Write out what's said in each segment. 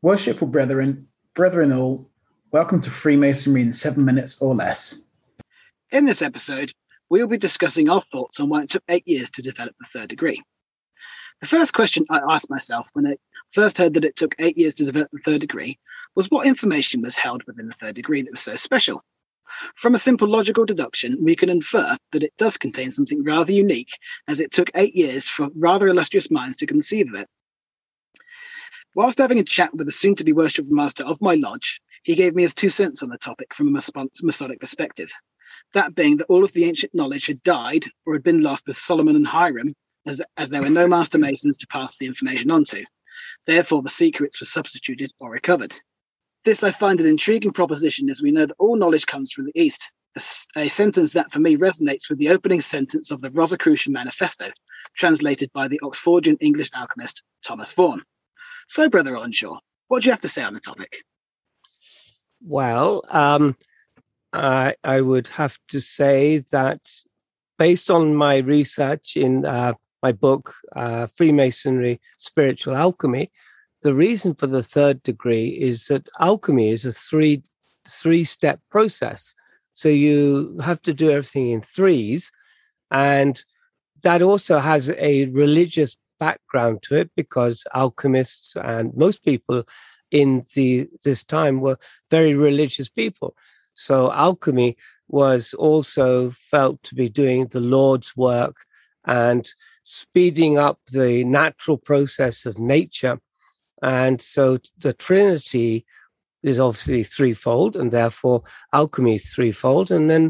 Worshipful brethren all, welcome to Freemasonry in 7 minutes or less. In this episode, we will be discussing our thoughts on why it took 8 years to develop the third degree. The first question I asked myself when I first heard that it took 8 years to develop the third degree was what information was held within the third degree that was so special. From a simple logical deduction, we can infer that it does contain something rather unique, as it took 8 years for rather illustrious minds to conceive of it. Whilst having a chat with the soon-to-be worshipful master of my lodge, he gave me his 2 cents on the topic from a Masonic perspective. That being that all of the ancient knowledge had died or had been lost with Solomon and Hiram, as there were no master masons to pass the information on to. Therefore, the secrets were substituted or recovered. This I find an intriguing proposition, as we know that all knowledge comes from the East, a sentence that for me resonates with the opening sentence of the Rosicrucian Manifesto, translated by the Oxfordian English alchemist Thomas Vaughan. So, Brother Onshaw, what do you have to say on the topic? Well, I would have to say that based on my research in my book, Freemasonry, Spiritual Alchemy, the reason for the third degree is that alchemy is a three-step process. So you have to do everything in threes, and that also has a religious background to it, because alchemists and most people in this time were very religious people. So alchemy was also felt to be doing the Lord's work and speeding up the natural process of nature. And so the Trinity is obviously threefold, and therefore alchemy is threefold, and then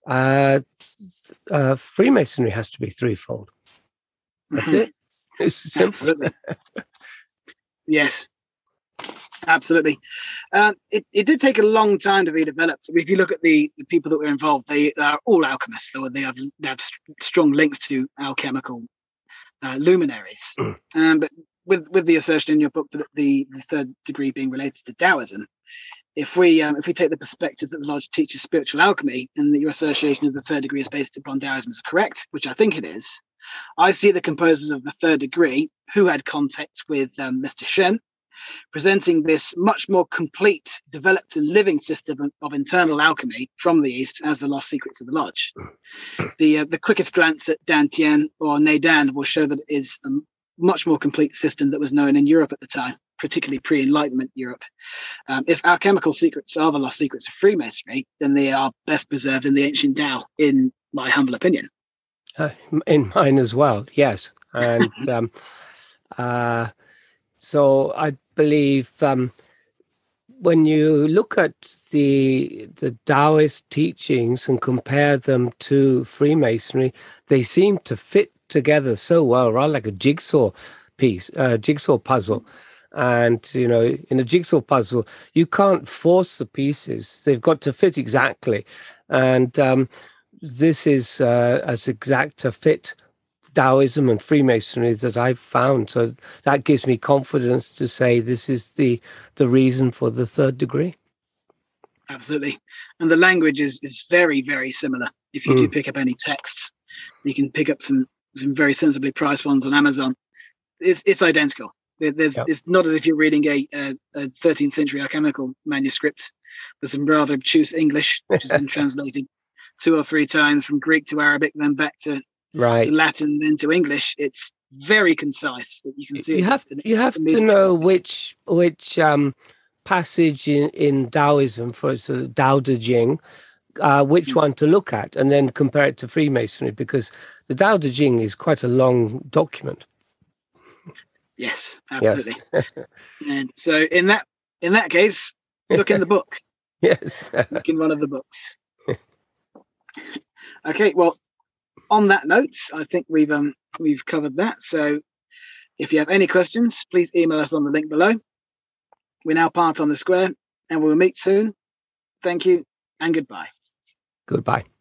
Freemasonry has to be threefold. That's it. It's simple. Absolutely. Yes, absolutely. It did take a long time to be developed. If you look at the people that were involved, they are all alchemists. They have strong links to alchemical luminaries. But with the assertion in your book that the third degree being related to Taoism, if we take the perspective that the Lodge teaches spiritual alchemy, and that your association of the third degree is based upon Taoism is correct, which I think it is, I see the composers of the third degree, who had contact with Mr. Shen, presenting this much more complete, developed and living system of internal alchemy from the East as the lost secrets of the Lodge. The quickest glance at Dantian or Neidan will show that it is a much more complete system that was known in Europe at the time, particularly pre-Enlightenment Europe. If alchemical secrets are the lost secrets of Freemasonry, then they are best preserved in the ancient Tao, in my humble opinion. In mine as well, yes. And so I believe when you look at the Taoist teachings and compare them to Freemasonry, they seem to fit together so well, right? Like a jigsaw puzzle. And, in a jigsaw puzzle, you can't force the pieces. They've got to fit exactly. And this is as exact a fit Taoism and Freemasonry that I've found. So that gives me confidence to say this is the reason for the third degree. Absolutely. And the language is very, very similar. If you do pick up any texts, you can pick up some very sensibly priced ones on Amazon. It's identical. It's not as if you're reading a 13th century alchemical manuscript with some rather obtuse English, which has been translated 2 or 3 times from Greek to Arabic, then back to Latin, then to English. It's very concise. That you can see. You have to know which passage in Taoism, for sort of Tao Te Ching, which one to look at, and then compare it to Freemasonry, because the Tao Te Ching is quite a long document. Yes, absolutely. Yes. And so in that case, look in the book. Yes, look in one of the books. Okay, well, on that note, I think we've covered that. So if you have any questions, please email us on the link below. We're now part on the square, and we'll meet soon. Thank you, and goodbye. Goodbye.